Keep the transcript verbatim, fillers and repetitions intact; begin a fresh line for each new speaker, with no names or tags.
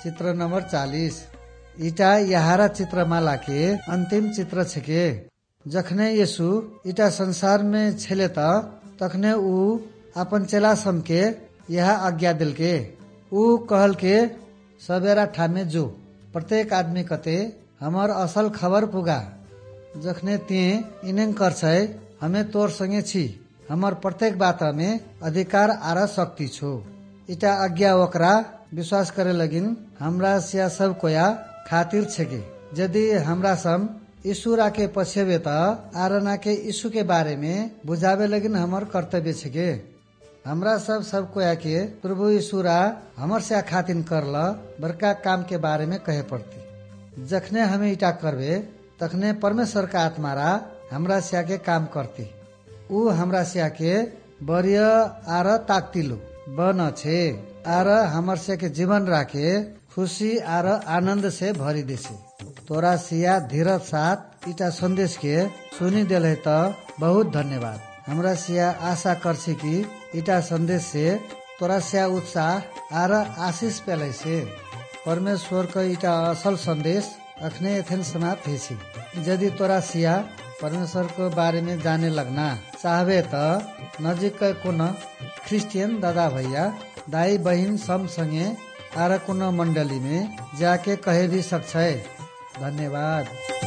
चित्र नंबर चालीस। इटा यहारा चित्रमाला के अंतिम चित्र छके। जखने यीशु इटा संसार में छेले त तखने ऊ अपन चेला सम के यह आज्ञा दिल के। ऊ कहल के सवेरा ठामे जो प्रत्येक आदमी कते हमार असल खबर पुगा। जखने ते इनें कर छै हमें तोर संगे छी, हमार प्रत्येक बात में अधिकार आरा शक्ति छो। इटा आज्ञा ओकरा विश्वास करे लगिन हमरा सिया सब कोया खातिर छेगे। यदि हमरा सम यीशु राके पछेबे त आरना के यीशु के बारे में बुझावे लगिन हमार कर्तव्य छेगे। हमरा सब सब कोया के प्रभु यीशु रा हमर से खातिन करल बड़का काम के बारे में कहे पड़ती। जखने हमें इटा करबे तखने परमेश्वर का आत्मा रा हमरा सिया के काम करती। ऊ हमरा सिया के बरिय आर ताकतिलु बन छे आर हमर से के जीवन राके खुशी आर आनंद से भरी देसे। तोरा सिया धीरज साथ इटा संदेश के सुनी देले त बहुत धन्यवाद। हमरा सिया आशा करछी कि इटा संदेश से तोरा सिया उत्साह आर आशीष पेले से। परमेश्वर का इटा असल संदेश अखने एथेन समाप्त हेसी। यदि तोरा सिया परमेश्वर को बारे में जाने लगना चाहबे त नजिक कुन क्रिस्चियन दादा भैया दाई बहिन सम संगे आर कुन मंडली में जाके कहे भी सकछै। धन्यवाद।